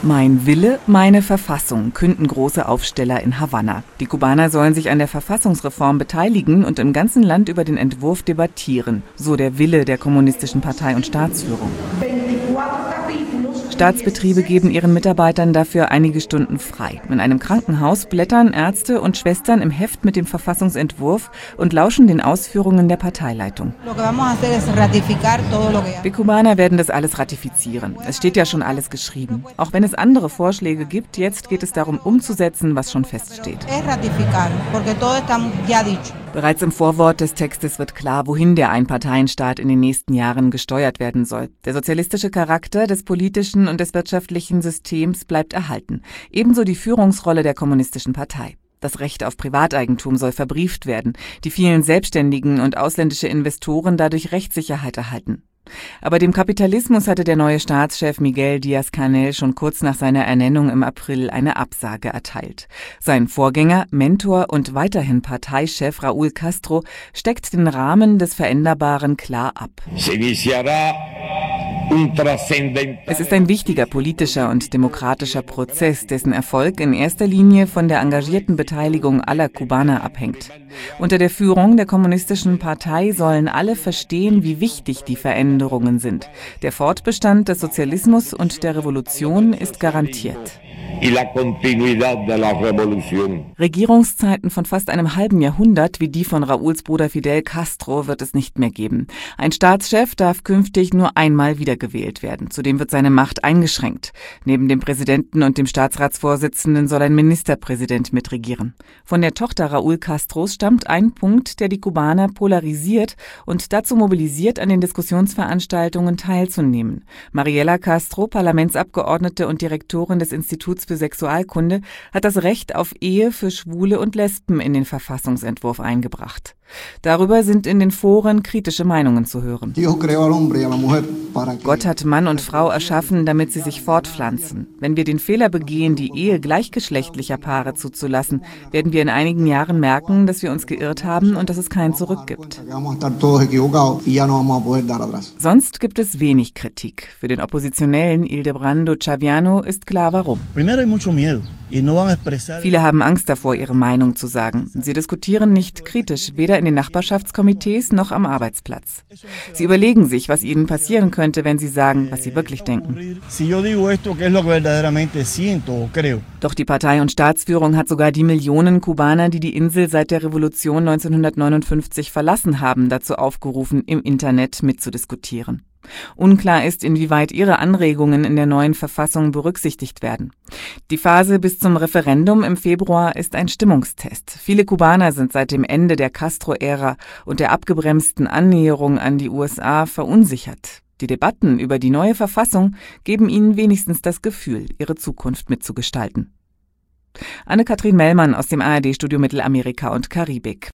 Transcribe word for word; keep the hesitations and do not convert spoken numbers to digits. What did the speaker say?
Mein Wille, meine Verfassung, künden große Aufsteller in Havanna. Die Kubaner sollen sich an der Verfassungsreform beteiligen und im ganzen Land über den Entwurf debattieren, so der Wille der kommunistischen Partei und Staatsführung. Staatsbetriebe geben ihren Mitarbeitern dafür einige Stunden frei. In einem Krankenhaus blättern Ärzte und Schwestern im Heft mit dem Verfassungsentwurf und lauschen den Ausführungen der Parteileitung. Die Kubaner werden das alles ratifizieren. Es steht ja schon alles geschrieben. Auch wenn es andere Vorschläge gibt, jetzt geht es darum, umzusetzen, was schon feststeht. Bereits im Vorwort des Textes wird klar, wohin der Einparteienstaat in den nächsten Jahren gesteuert werden soll. Der sozialistische Charakter des politischen und des wirtschaftlichen Systems bleibt erhalten. Ebenso die Führungsrolle der kommunistischen Partei. Das Recht auf Privateigentum soll verbrieft werden, die vielen Selbstständigen und ausländische Investoren dadurch Rechtssicherheit erhalten. Aber dem Kapitalismus hatte der neue Staatschef Miguel Díaz-Canel schon kurz nach seiner Ernennung im April eine Absage erteilt. Sein Vorgänger, Mentor und weiterhin Parteichef Raúl Castro steckt den Rahmen des Veränderbaren klar ab. Es ist ein wichtiger politischer und demokratischer Prozess, dessen Erfolg in erster Linie von der engagierten Beteiligung aller Kubaner abhängt. Unter der Führung der kommunistischen Partei sollen alle verstehen, wie wichtig die Veränderungen sind. Der Fortbestand des Sozialismus und der Revolution ist garantiert. Regierungszeiten von fast einem halben Jahrhundert wie die von Raúls Bruder Fidel Castro wird es nicht mehr geben. Ein Staatschef darf künftig nur einmal wiedergewählt werden. Zudem wird seine Macht eingeschränkt. Neben dem Präsidenten und dem Staatsratsvorsitzenden soll ein Ministerpräsident mitregieren. Von der Tochter Raúl Castros stammt ein Punkt, der die Kubaner polarisiert und dazu mobilisiert, an den Diskussionsveranstaltungen teilzunehmen. Mariela Castro, Parlamentsabgeordnete und Direktorin des Instituts für Sexualkunde, hat das Recht auf Ehe für Schwule und Lesben in den Verfassungsentwurf eingebracht. Darüber sind in den Foren kritische Meinungen zu hören. Gott hat Mann und Frau erschaffen, damit sie sich fortpflanzen. Wenn wir den Fehler begehen, die Ehe gleichgeschlechtlicher Paare zuzulassen, werden wir in einigen Jahren merken, dass wir uns geirrt haben und dass es kein Zurück gibt. Sonst gibt es wenig Kritik. Für den Oppositionellen Ildebrando Chaviano ist klar, warum. Viele haben Angst davor, ihre Meinung zu sagen. Sie diskutieren nicht kritisch, weder in den Nachbarschaftskomitees noch am Arbeitsplatz. Sie überlegen sich, was ihnen passieren könnte, wenn sie sagen, was sie wirklich denken. Doch die Partei und Staatsführung hat sogar die Millionen Kubaner, die die Insel seit der Revolution neunzehnhundertneunundfünfzig verlassen haben, dazu aufgerufen, im Internet mitzudiskutieren. Unklar ist, inwieweit ihre Anregungen in der neuen Verfassung berücksichtigt werden. Die Phase bis zum Referendum im Februar ist ein Stimmungstest. Viele Kubaner sind seit dem Ende der Castro-Ära und der abgebremsten Annäherung an die U S A verunsichert. Die Debatten über die neue Verfassung geben ihnen wenigstens das Gefühl, ihre Zukunft mitzugestalten. Anne-Kathrin Mellmann aus dem A R D-Studio Mittelamerika und Karibik.